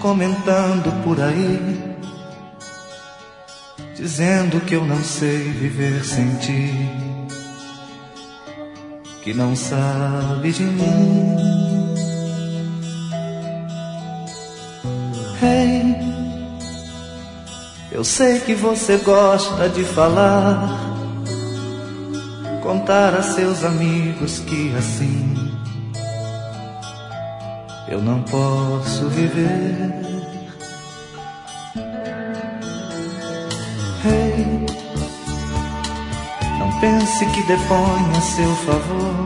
comentando por aí, dizendo que eu não sei viver sem ti, que não sabe de mim. Hey, eu sei que você gosta de falar, contar a seus amigos que assim eu não posso viver. Hey, não pense que deponha a seu favor,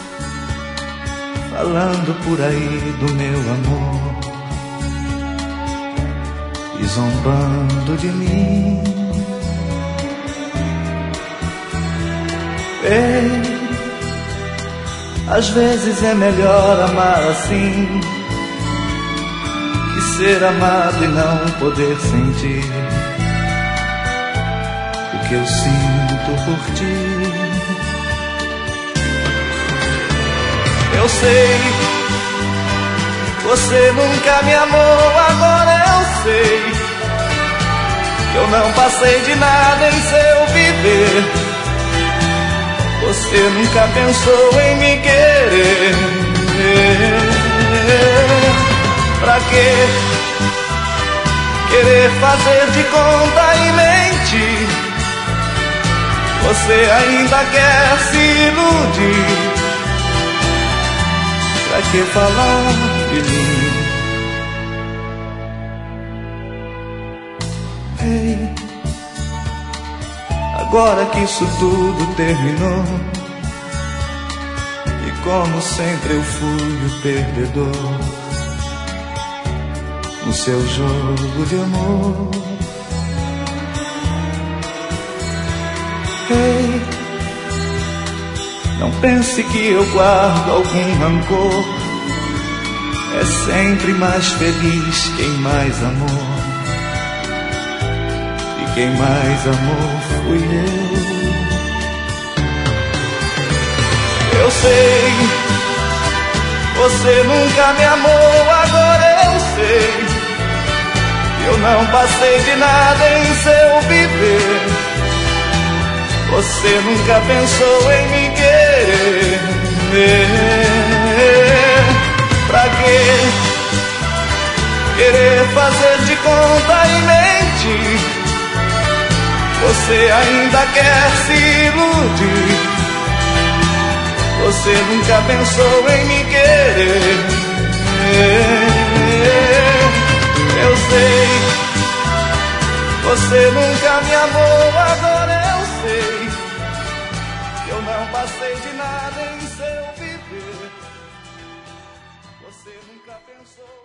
falando por aí do meu amor e zombando de mim. Ei, às vezes é melhor amar assim que ser amado e não poder sentir o que eu sinto por ti. Eu sei, você nunca me amou, agora eu sei que eu não passei de nada em seu viver. Você nunca pensou em me querer. Pra quê querer fazer de conta e mentir? Você ainda quer se iludir. Pra que falar de mim? Ei, agora que isso tudo terminou, e como sempre eu fui o perdedor no seu jogo de amor. Ei, não pense que eu guardo algum rancor, é sempre mais feliz quem mais amou, e quem mais amou fui eu. Eu sei, você nunca me amou, agora eu sei que eu não passei de nada em seu viver. Você nunca pensou em me querer. Pra quê querer fazer de conta e mentir? Você ainda quer se iludir. Você nunca pensou em me querer. Eu sei, você nunca me amou, agora eu sei que eu não passei de nada em seu viver. Você nunca pensou